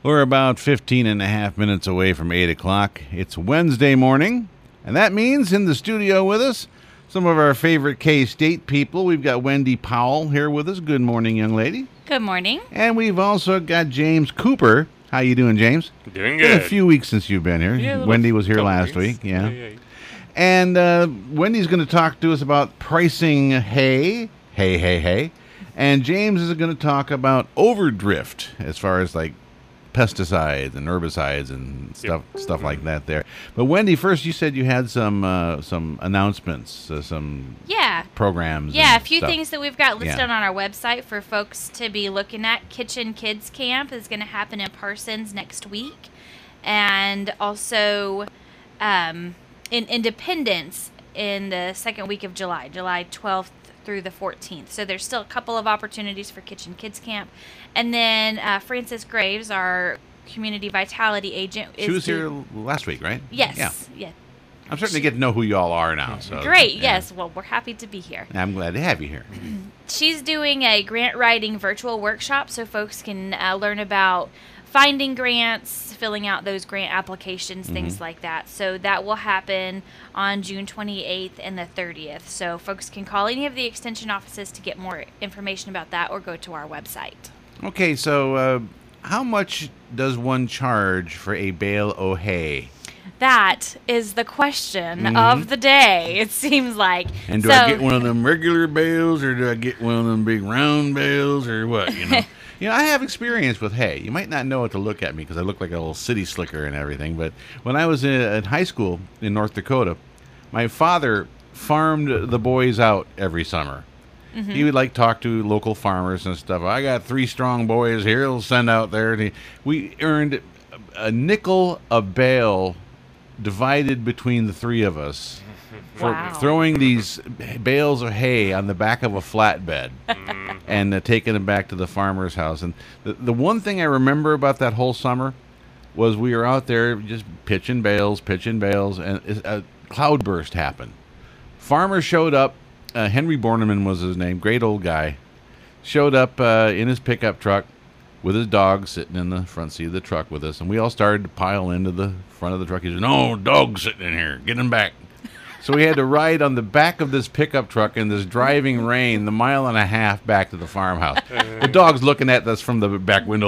We're about 15 and a half minutes away from 8 o'clock. It's Wednesday morning, and that means in the studio with us, some of our favorite K-State people. We've got Wendy Powell here with us. Good morning, young lady. Good morning. And we've also got James Cooper. How you doing, James? Doing Been good. a few weeks since you've been here. Yeah, Wendy was here last weeks. week. Yeah. And Wendy's going to talk to us about pricing hay. And James is going to talk about overdrift as far as like pesticides and herbicides and stuff like that there. But Wendy, first you said you had some announcements, some programs. Yeah, and a few stuff. things that we've got listed on our website for folks to be looking at. Kitchen Kids Camp is going to happen in Parsons next week. And also in Independence in the second week of July 12th through the 14th. So there's still a couple of opportunities for Kitchen Kids Camp. And then Frances Graves, our community vitality agent. She was here last week, right? Yes. Yeah. I'm starting to get to know who you all are now. So Great. yeah. Yes. Well, we're happy to be here. I'm glad to have you here. She's doing a grant writing virtual workshop so folks can learn about finding grants, filling out those grant applications, things like that. So that will happen on June 28th and the 30th. So folks can call any of the extension offices to get more information about that or go to our website. Okay, so how much does one charge for a bale o' hay? That is the question of the day, it seems like. And do I get one of them regular bales, or do I get one of them big round bales, or what, you know? You know, I have experience with hay. You might not know what to look at me because I look like a little city slicker and everything, but when I was in high school in North Dakota, my father farmed the boys out every summer. He would like talk to local farmers and stuff. I got 3 strong boys here. He'll send out there. And we earned a nickel a bale divided between the 3 of us for throwing these bales of hay on the back of a flatbed and taking them back to the farmer's house. And the one thing I remember about that whole summer was we were out there just pitching bales, and a cloudburst happened. Farmer showed up. Henry Borneman was his name, great old guy. Showed up in his pickup truck with his dog sitting in the front seat of the truck with us, and we all started to pile into the front of the truck. He said, "No, dog's sitting in here. Get him back." So we had to ride on the back of this pickup truck in this driving rain, the 1.5 miles back to the farmhouse. The dog's looking at us from the back window.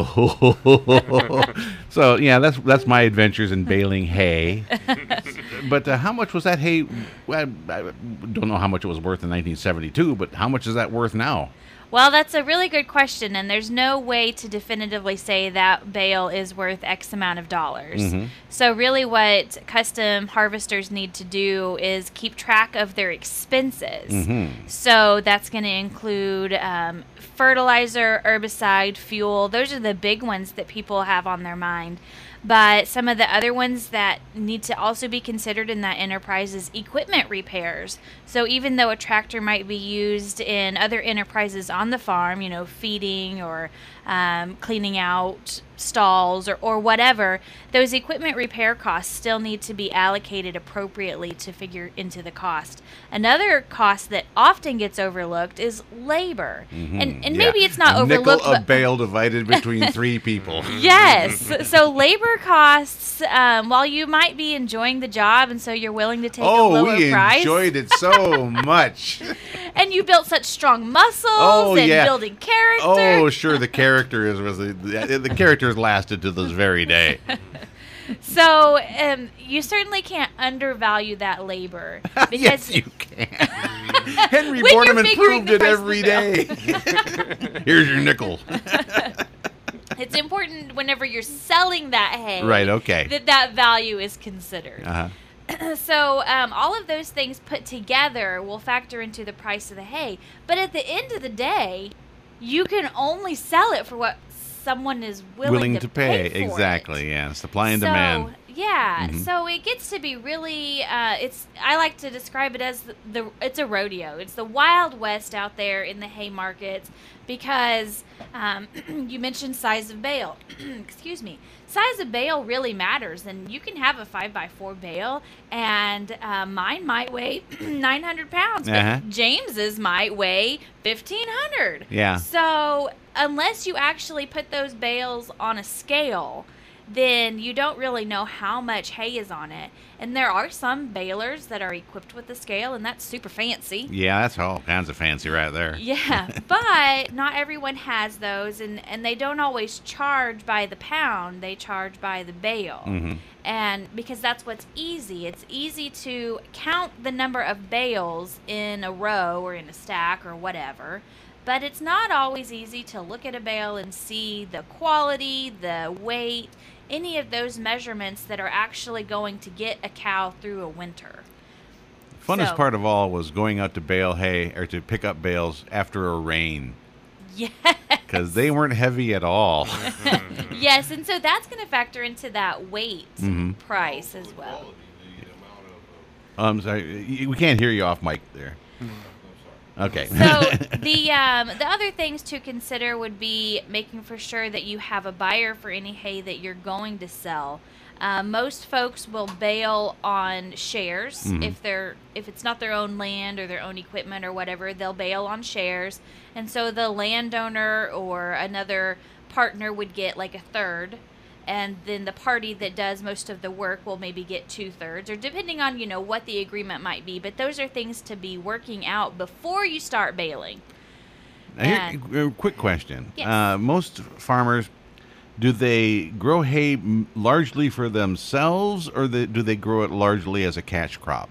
So yeah, that's my adventures in baling hay. But how much was that hay? Well, I don't know how much it was worth in 1972, but how much is that worth now? Well, that's a really good question, and there's no way to definitively say that bale is worth X amount of dollars. So really what custom harvesters need to do is keep track of their expenses. So that's going to include fertilizer, herbicide, fuel. Those are the big ones that people have on their mind. But some of the other ones that need to also be considered in that enterprise is equipment repairs. So even though a tractor might be used in other enterprises on the farm, you know, feeding or cleaning out stalls or whatever, those equipment repair costs still need to be allocated appropriately to figure into the cost. Another cost that often gets overlooked is labor. And maybe it's not overlooked. Nickel a bale divided between 3 people. Yes. So labor costs, while you might be enjoying the job and so you're willing to take a lower price. Oh, we enjoyed it so much. And you built such strong muscles and building character. Oh, sure. The characters the characters lasted to this very day. So you certainly can't undervalue that labor. Because Yes, you can. Henry Borneman proved it every day. Here's your nickel. It's important whenever you're selling that hay, Right, okay. that value is considered. So all of those things put together will factor into the price of the hay. But at the end of the day, you can only sell it for what someone is willing to pay for exactly, it. yeah. Supply and demand. Yeah, so it gets to be really, I like to describe it as it's a rodeo. It's the Wild West out there in the hay markets because you mentioned size of bale. Excuse me. Size of bale really matters, and you can have a 5x4 bale, and mine might weigh 900 pounds, but James's might weigh 1,500. Yeah. So unless you actually put those bales on a scale, then you don't really know how much hay is on it. And there are some balers that are equipped with a scale, and that's super fancy. Yeah, that's all kinds of fancy right there. Yeah, but not everyone has those, and they don't always charge by the pound. They charge by the bale. Mm-hmm. And because that's what's easy. It's easy to count the number of bales in a row or in a stack or whatever. But it's not always easy to look at a bale and see the quality, the weight, any of those measurements that are actually going to get a cow through a winter. Funnest So- part of all was going out to bale hay or to pick up bales after a rain Yeah. because they weren't heavy at all. Yes, and so that's going to factor into that weight Mhm. price as well. I'm sorry, we can't hear you off mic there. Okay. So the other things to consider would be making for sure that you have a buyer for any hay that you're going to sell. Most folks will bale on shares. Mhm. If it's not their own land or their own equipment or whatever, they'll bale on shares. And so the landowner or another partner would get like a third, and then the party that does most of the work will maybe get 2/3, or depending on what the agreement might be. But those are things to be working out before you start baling. Now, here, quick question. Yes. Most farmers, do they grow hay largely for themselves, or do they grow it largely as a cash crop?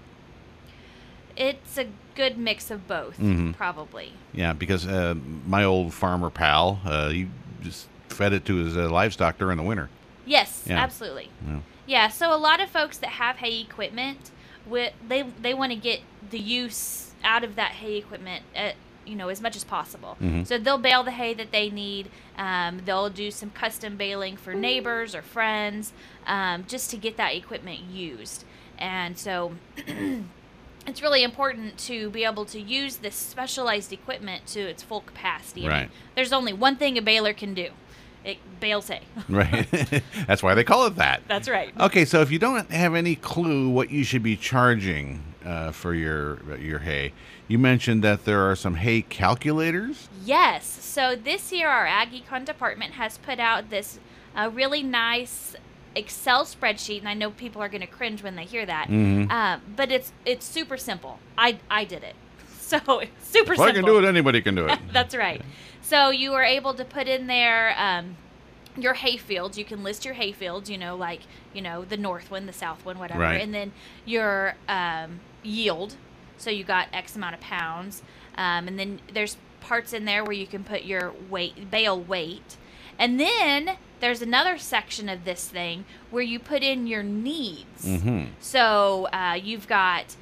It's a good mix of both, Mhm. probably. Yeah, because my old farmer pal, he just fed it to his livestock during the winter. Yes, Yeah. absolutely. Yeah. Yeah, so a lot of folks that have hay equipment, they want to get the use out of that hay equipment as much as possible. Mhm. So they'll bale the hay that they need. They'll do some custom baling for neighbors or friends, just to get that equipment used. And so it's really important to be able to use this specialized equipment to its full capacity. I mean, Right. there's only one thing a baler can do. It bales hay. Right. That's why they call it that. That's right. Okay, so if you don't have any clue what you should be charging for your hay, you mentioned that there are some hay calculators. Yes. So this year, our Ag Econ department has put out this really nice Excel spreadsheet, and I know people are going to cringe when they hear that, Mhm. but it's super simple. I did it, so it's super If I simple. can do it, anybody can do it. That's right. So you are able to put in there your hay fields. You can list your hay fields, the north one, the south one, whatever. Right. And then your yield. So you got X amount of pounds. And then there's parts in there where you can put your bale weight. And then there's another section of this thing where you put in your needs. Mm-hmm. So you've got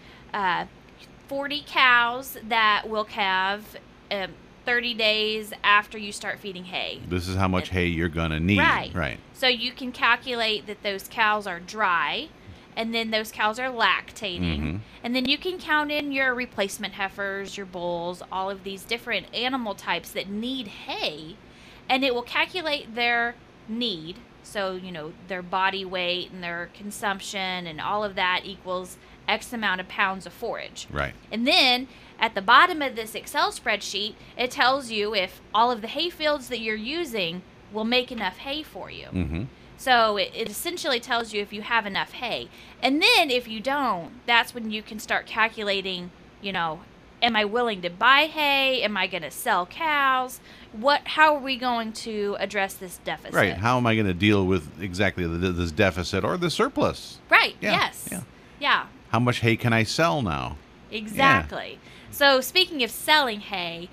40 cows that will calve 30 days after you start feeding hay. This is how much hay you're gonna need. Right. Right. So you can calculate that those cows are dry, and then those cows are lactating. Mhm. And then you can count in your replacement heifers, your bulls, all of these different animal types that need hay, and it will calculate their need. So, their body weight and their consumption and all of that equals X amount of pounds of forage. Right. And then at the bottom of this Excel spreadsheet, it tells you if all of the hay fields that you're using will make enough hay for you. Mm-hmm. So it essentially tells you if you have enough hay. And then if you don't, that's when you can start calculating, am I willing to buy hay? Am I going to sell cows? How are we going to address this deficit? Right. How am I going to deal with exactly this deficit or the surplus? Right. Yeah, Yes. yeah. Yeah. How much hay can I sell now? Exactly. So speaking of selling hay,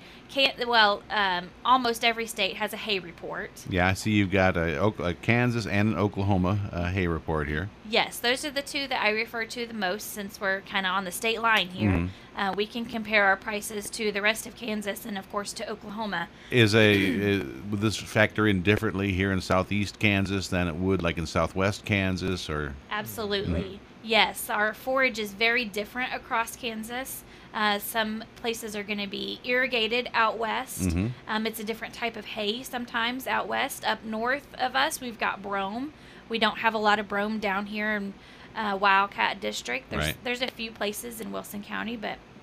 almost every state has a hay report. Yeah, I see you've got a Kansas and an Oklahoma hay report here. Yes, those are the two that I refer to the most since we're kind of on the state line here. Mhm. We can compare our prices to the rest of Kansas and, of course, to Oklahoma. Would this factor in differently here in southeast Kansas than it would like in southwest Kansas or? Absolutely. Yes, our forage is very different across Kansas. Some places are going to be irrigated out west. Mhm. It's a different type of hay sometimes out west. Up north of us, we've got brome. We don't have a lot of brome down here in Wildcat District. Right. There's a few places in Wilson County, but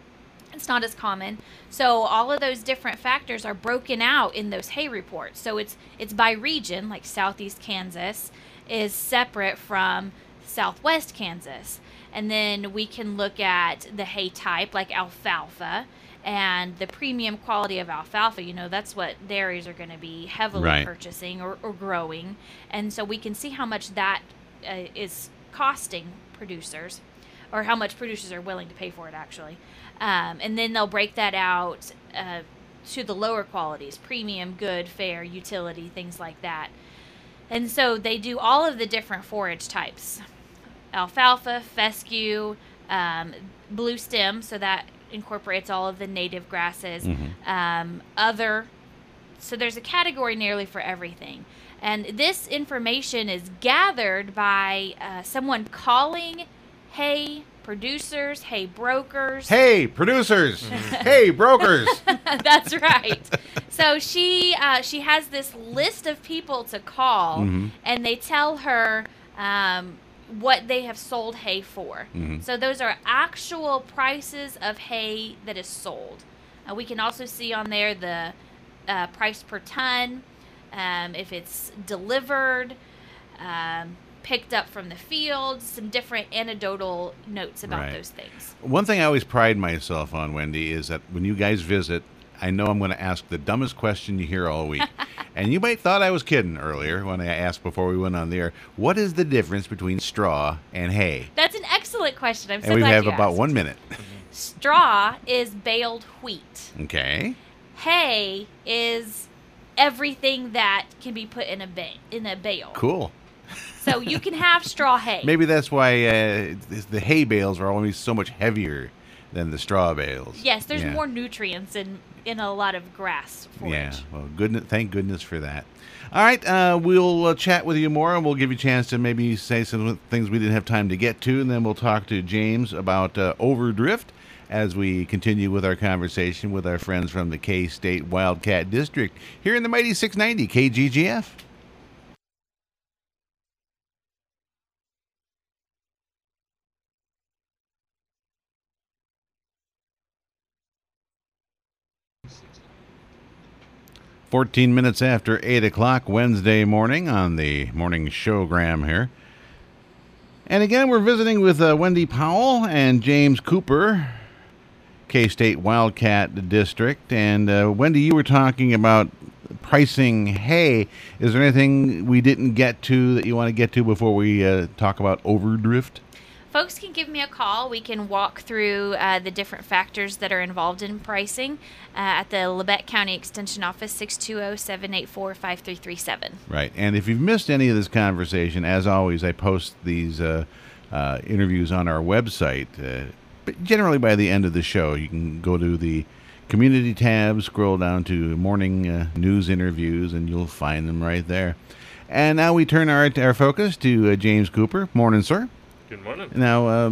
It's not as common. So all of those different factors are broken out in those hay reports. So it's by region, like southeast Kansas is separate from southwest Kansas. And then we can look at the hay type, like alfalfa, and the premium quality of alfalfa. That's what dairies are going to be heavily purchasing or growing. And so we can see how much that is costing producers, or how much producers are willing to pay for it, actually. And then they'll break that out to the lower qualities: premium, good, fair, utility, things like that. And so they do all of the different forage types: alfalfa, fescue, blue stem, so that incorporates all of the native grasses, other. So there's a category nearly for everything. And this information is gathered by someone calling hay producers, hay brokers. Hey, producers! Hey, brokers! That's right. So she has this list of people to call, and they tell her what they have sold hay for. So those are actual prices of hay that is sold. We can also see on there the price per ton, if it's delivered, picked up from the field, some different anecdotal notes about those things. One thing I always pride myself on, Wendy, is that when you guys visit, I know I'm going to ask the dumbest question you hear all week. And you might thought I was kidding earlier when I asked before we went on the air, what is the difference between straw and hay? That's an excellent question. I'm so glad you asked. And we have about asked. 1 minute. Straw is baled wheat. Okay. Hay is everything that can be put in a bale. Cool. So you can have straw hay. Maybe that's why the hay bales are always so much heavier than the straw bales. Yes, there's more nutrients in a lot of grass forage. Yeah, well, thank goodness for that. All right, we'll chat with you more, and we'll give you a chance to maybe say some things we didn't have time to get to, and then we'll talk to James about overdrift as we continue with our conversation with our friends from the K-State Wildcat District here in the mighty 690 KGGF. "14 minutes after 8 o'clock Wednesday morning on the morning showgram here. And again, we're visiting with Wendy Powell and James Cooper, K-State Wildcat District. And Wendy, you were talking about pricing hay. Is there anything we didn't get to that you want to get to before we talk about overdrift? Folks can give me a call. We can walk through the different factors that are involved in pricing at the Labette County Extension Office, 620-784-5337. Right. And if you've missed any of this conversation, as always, I post these interviews on our website. But generally by the end of the show, you can go to the community tab, scroll down to morning news interviews, and you'll find them right there. And now we turn our focus to James Cooper. Morning, sir. Good morning. Now,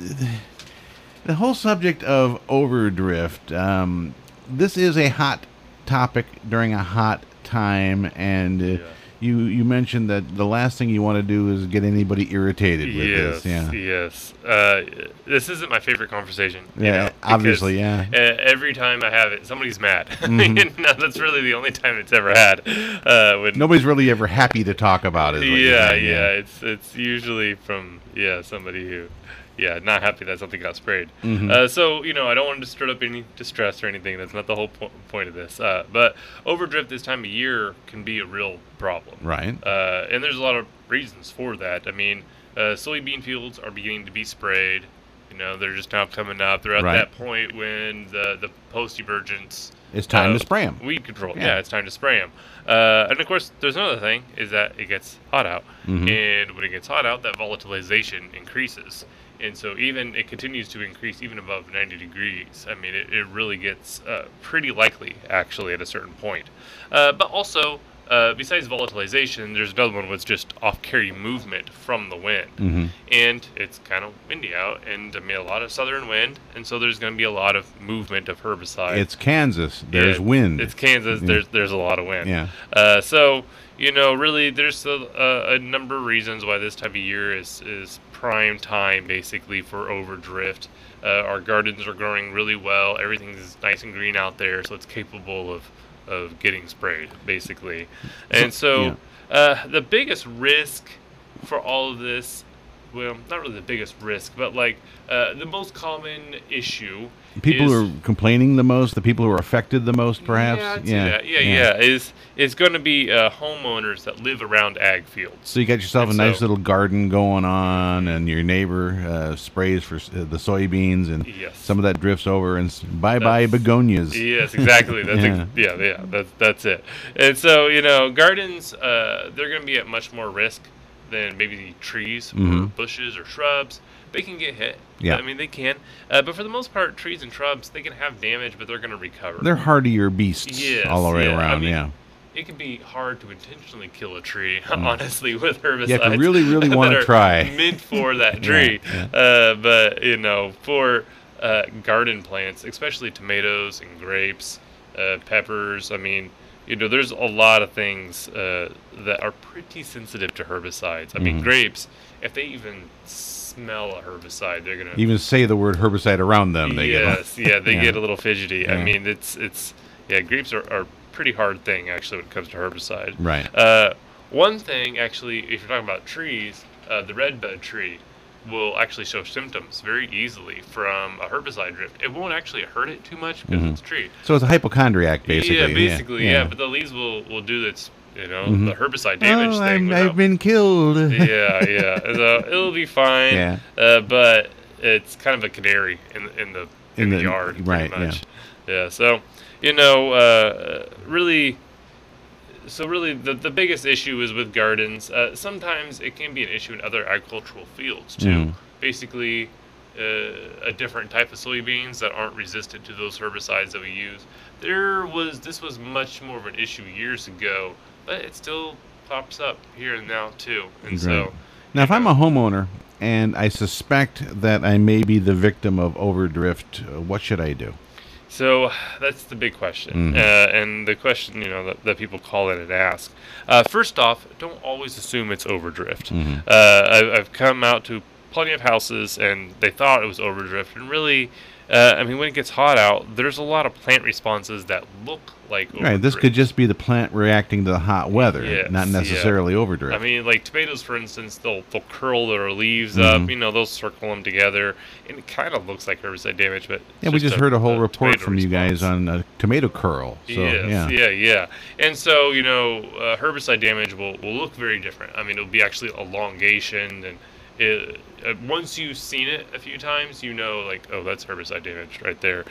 the whole subject of overdrift, this is a hot topic during a hot time, and you mentioned that the last thing you want to do is get anybody irritated with this. Yes. This isn't my favorite conversation. Obviously, every time I have it, somebody's mad. No, that's really the only time it's ever had. Nobody's really ever happy to talk about it. It's usually from somebody who not happy that something got sprayed. So I don't want to stir up any distress or anything. That's not the whole point of this. But overdrift this time of year can be a real problem. Right. And there's a lot of reasons for that. I mean, soybean fields are beginning to be sprayed. They're just now coming up. They're at that point when the post-emergence. It's time to spray them. Weed control. Yeah, it's time to spray them. And of course, there's another thing is that it gets hot out. And when it gets hot out, that volatilization increases. And so it continues to increase even above 90 degrees. I mean, it really gets pretty likely, actually, at a certain point. But also, besides volatilization, there's another one with just off-carry movement from the wind. And it's kind of windy out, and a lot of southern wind, and so there's going to be a lot of movement of herbicide. It's Kansas. There's wind. It's Kansas. There's a lot of wind. Yeah. So, really, there's a number of reasons why this type of year is prime time basically for overdrift. Our gardens are growing really well. Everything's nice and green out there, so it's capable of getting sprayed basically. And so the biggest risk for all of this, well, not really the biggest risk, but like the most common issue. People who are complaining the most, the people who are affected the most, perhaps. Yeah. Is going to be homeowners that live around ag fields. So you got yourself a nice little garden going on, and your neighbor sprays for the soybeans, and some of that drifts over, and bye begonias. Yes, exactly. That's it. And so gardens, they're going to be at much more risk than maybe trees or bushes or shrubs. They can get hit. Yeah. I mean, they can. But for the most part, trees and shrubs, they can have damage, but they're going to recover. They're hardier beasts all the way around, It can be hard to intentionally kill a tree, honestly, with herbicides. You have to really want to try. Meant for that tree. But, for garden plants, especially tomatoes and grapes, peppers, I mean, there's a lot of things that are pretty sensitive to herbicides. I mean, grapes, if they even smell a herbicide, they're gonna even say the word herbicide around them. They get a little fidgety. I mean, grapes are a pretty hard thing actually when it comes to herbicide. Right. One thing actually, if you're talking about trees, the redbud tree will actually show symptoms very easily from a herbicide drift. It won't actually hurt it too much because it's a tree. So it's a hypocondriac, basically. Yeah, basically, but the leaves will do its, the herbicide damage thing. I've been killed. So it'll be fine. But it's kind of a canary in the yard, pretty much. So really. So really, the biggest issue is with gardens. Sometimes it can be an issue in other agricultural fields too. Basically, a different type of soybeans that aren't resistant to those herbicides that we use. This was much more of an issue years ago, but it still pops up here and now too. And so, now if I'm a homeowner and I suspect that I may be the victim of overdrift, what should I do? So that's the big question, and the question that people call in and ask. First off, don't always assume it's overdrift. I've come out to plenty of houses, and they thought it was overdrift, and really, when it gets hot out, there's a lot of plant responses that look like overdrift. Right, this could just be the plant reacting to the hot weather, not necessarily overdrift. I mean, like tomatoes, for instance, they'll curl their leaves up, they'll circle them together, and it kind of looks like herbicide damage, but we just heard a whole report from you guys on tomato curl. So, And so, herbicide damage will look very different. I mean, it'll be actually elongation, and once you've seen it a few times, that's herbicide damage right there.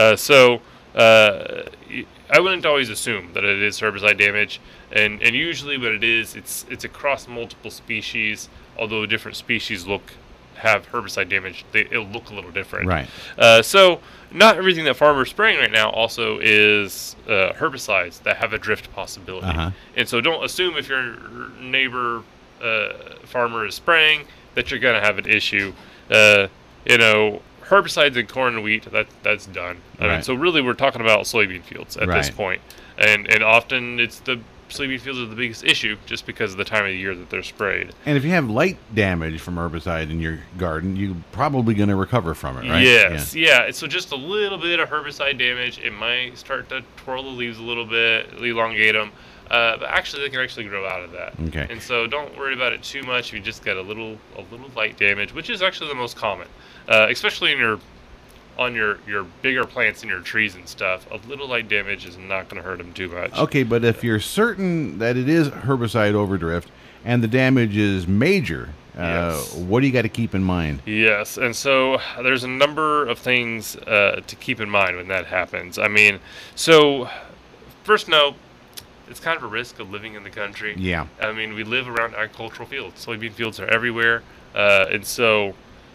I wouldn't always assume that it is herbicide damage, and usually what it is, it's across multiple species. Although different species have herbicide damage, it'll look a little different. Right. So not everything that farmers are spraying right now also is herbicides that have a drift possibility. And so don't assume if your neighbor farmer is spraying that you're going to have an issue. Herbicides in corn and wheat, that's done. I mean, so really we're talking about soybean fields at this point. And often it's the soybean fields are the biggest issue just because of the time of the year that they're sprayed. And if you have light damage from herbicide in your garden, you're probably going to recover from it, right? Yes, So just a little bit of herbicide damage, it might start to twirl the leaves a little bit, elongate them. But actually, they can actually grow out of that. Okay. And so don't worry about it too much. You just get a little light damage, which is actually the most common, especially on your bigger plants and your trees and stuff. A little light damage is not going to hurt them too much. Okay, but if you're certain that it is herbicide overdrift and the damage is major, what do you got to keep in mind? Yes, and so there's a number of things to keep in mind when that happens. I mean, so first note, it's kind of a risk of living in the country. Yeah. I mean, we live around agricultural fields. Soybean fields are everywhere. And so,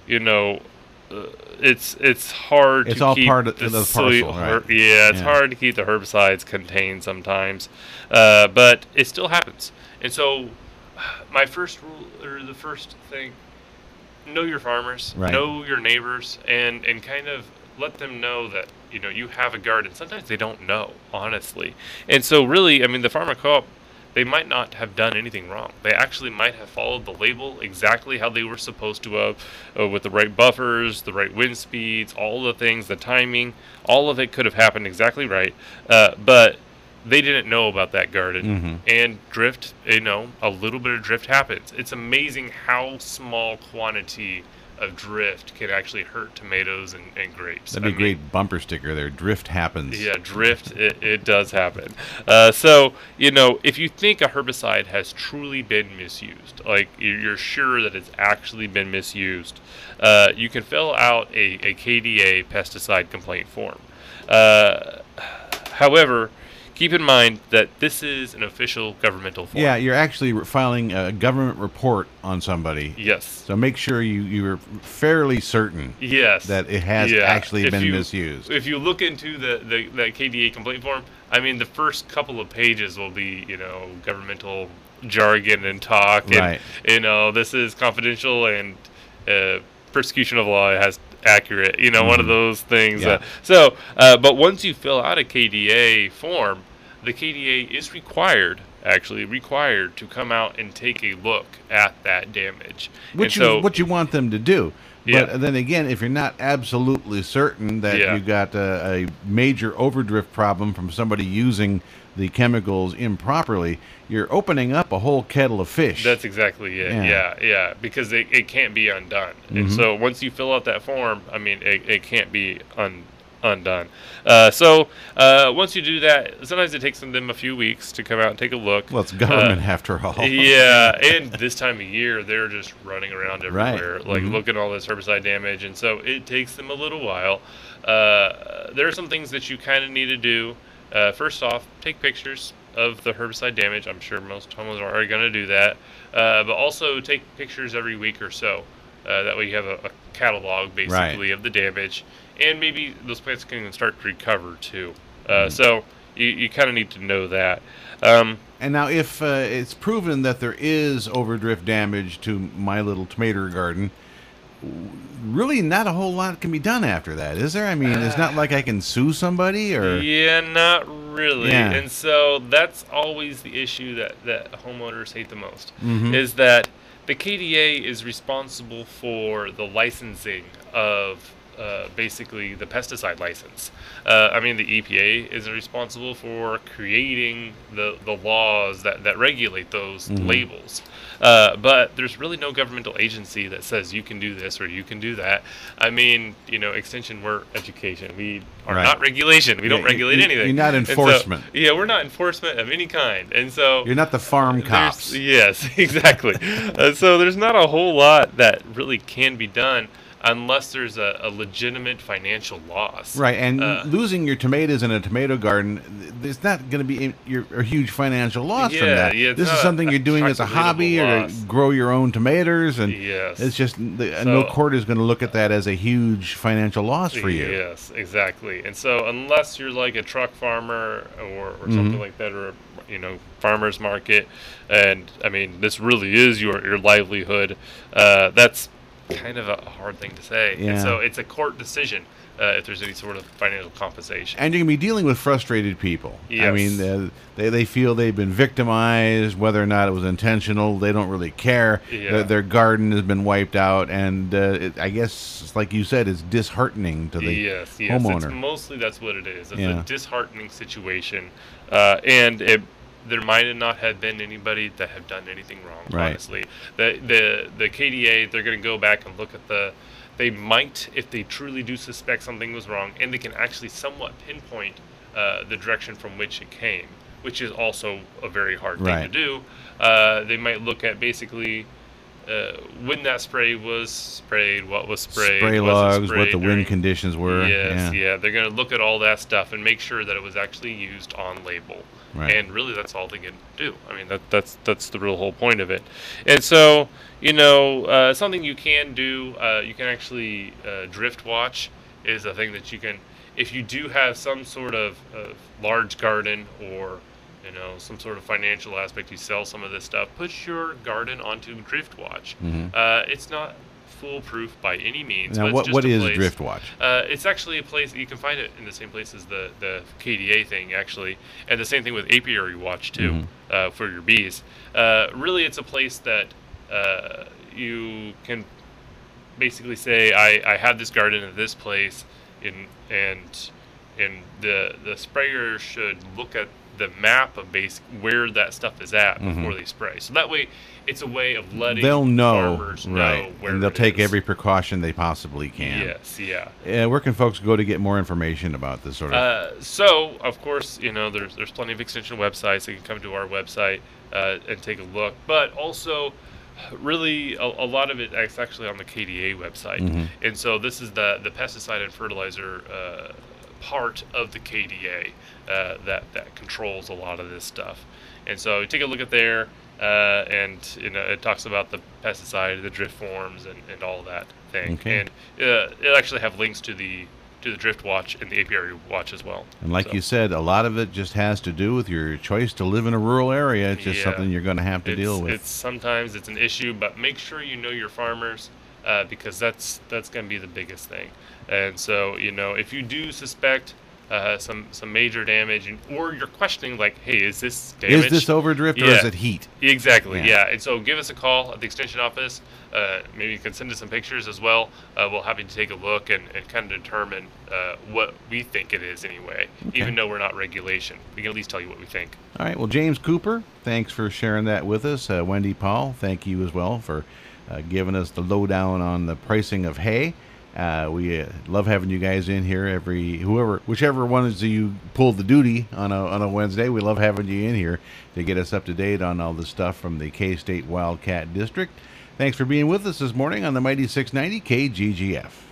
it's hard to keep... It's all part of the parcel, right? It's hard to keep the herbicides contained sometimes. But it still happens. And so, my first rule, or the first thing, know your farmers, know your neighbors, and kind of let them know that you have a garden. Sometimes they don't know, honestly. And so really, I mean, the farmer co-op, they might not have done anything wrong. They actually might have followed the label exactly how they were supposed to have, with the right buffers, the right wind speeds, all the things, the timing, all of it could have happened exactly right. But they didn't know about that garden. And drift, a little bit of drift happens. It's amazing how small quantity of drift can actually hurt tomatoes and grapes. That'd be a great bumper sticker there. Drift happens. Yeah, drift, it does happen. So, if you think a herbicide has truly been misused, like you're sure that it's actually been misused, you can fill out a KDA pesticide complaint form. However, keep in mind that this is an official governmental form. Yeah, you're actually filing a government report on somebody. Yes. So make sure you're fairly certain that it has actually been misused. If you look into the KDA complaint form, I mean, the first couple of pages will be, governmental jargon and talk. Right. And, this is confidential and persecution of law has accurate, one of those things. Yeah. But once you fill out a KDA form, the KDA is required to come out and take a look at that damage. Which is what you want them to do. But then again, if you're not absolutely certain that you got a major overdrift problem from somebody using the chemicals improperly, you're opening up a whole kettle of fish. That's exactly it. Yeah. Because it can't be undone. And so once you fill out that form, I mean, it can't be undone. So once you do that, sometimes it takes them a few weeks to come out and take a look. Well, it's government after all. Yeah, and this time of year, they're just running around everywhere, looking at all this herbicide damage, and so it takes them a little while. There are some things that you kind of need to do. First off, take pictures of the herbicide damage. I'm sure most homeowners are already going to do that. But also take pictures every week or so. That way you have a catalog, basically, of the damage. And maybe those plants can start to recover, too. So you kind of need to know that. And now if it's proven that there is overdrift damage to my little tomato garden, really not a whole lot can be done after that, is there? I mean, it's not like I can sue somebody or... Yeah, not really. Yeah. And so that's always the issue that homeowners hate the most, is that the KDA is responsible for the licensing of basically the pesticide license. I mean, the EPA is responsible for creating the laws that regulate those labels. But there's really no governmental agency that says you can do this or you can do that. I mean, Extension, we're education. We are not regulation. We don't regulate anything. You're not enforcement. So, we're not enforcement of any kind. And so you're not the farm cops. Yes, exactly. So there's not a whole lot that really can be done unless there's a legitimate financial loss. Right, and losing your tomatoes in a tomato garden, there's not going to be a huge financial loss from that. Yeah, this is something you're doing as a hobby or to grow your own tomatoes, and it's just no court is going to look at that as a huge financial loss for you. Yes, exactly. And so unless you're like a truck farmer or something like that, or farmer's market, and I mean, this really is your livelihood, that's kind of a hard thing to say. Yeah. And so it's a court decision if there's any sort of financial compensation. And you're going to be dealing with frustrated people. Yes. I mean, they feel they've been victimized, whether or not it was intentional. They don't really care. Yeah. Their garden has been wiped out, and I guess, like you said, it's disheartening to the homeowner. It's mostly that's what it is. It's a disheartening situation, and there might not have been anybody that have done anything wrong, honestly. The KDA, they're going to go back and look at they might, if they truly do suspect something was wrong, and they can actually somewhat pinpoint the direction from which it came, which is also a very hard thing to do. They might look at basically when that spray was sprayed, what was sprayed, spray logs, what the wind conditions were. Yes, they're going to look at all that stuff and make sure that it was actually used on label. Right. And really, that's all they can do. I mean, that's the real whole point of it. And so, something you can do, you can actually drift watch is a thing that you can, if you do have some sort of large garden or some sort of financial aspect, you sell some of this stuff, put your garden onto drift watch. It's not foolproof by any means. Now, but it's just what a is place. Driftwatch? It's actually a place you can find it in the same place as the KDA thing, actually, and the same thing with Apiary Watch too, for your bees. Really, it's a place that you can basically say, I had this garden at this place, and the sprayer should look at the map of where that stuff is at before they spray. So that way, it's a way of letting They'll know, farmers right? know where And they'll it take is. every precaution they possibly can. Yes, yeah. Where can folks go to get more information about this sort of? So, of course, there's plenty of extension websites. You can come to our website and take a look. But also, really, a lot of it is actually on the KDA website. And so this is the pesticide and fertilizer part of the KDA that controls a lot of this stuff. And so take a look at there, and it talks about the pesticide, the drift forms, and all that thing. Okay. And it'll actually have links to the Drift Watch and the Apiary Watch as well. And like So, you said, a lot of it just has to do with your choice to live in a rural area. It's just Yeah. something you're going to have to deal with. Sometimes it's an issue, but make sure you know your farmers, because that's going to be the biggest thing. And so, if you do suspect some major damage, or you're questioning, like, hey, is this damage? Is this overdrift or is it heat? Exactly, Yeah. yeah. And so give us a call at the extension office. Maybe you can send us some pictures as well. We'll happy to take a look and kind of determine what we think it is anyway. Okay. Even though we're not regulation, we can at least tell you what we think. All right. Well, James Cooper, thanks for sharing that with us. Wendy Paul, thank you as well for giving us the lowdown on the pricing of hay. We love having you guys in here. Whichever one of you pulled the duty on a Wednesday, we love having you in here to get us up to date on all the stuff from the K-State Wildcat District. Thanks for being with us this morning on the Mighty 690 KGGF.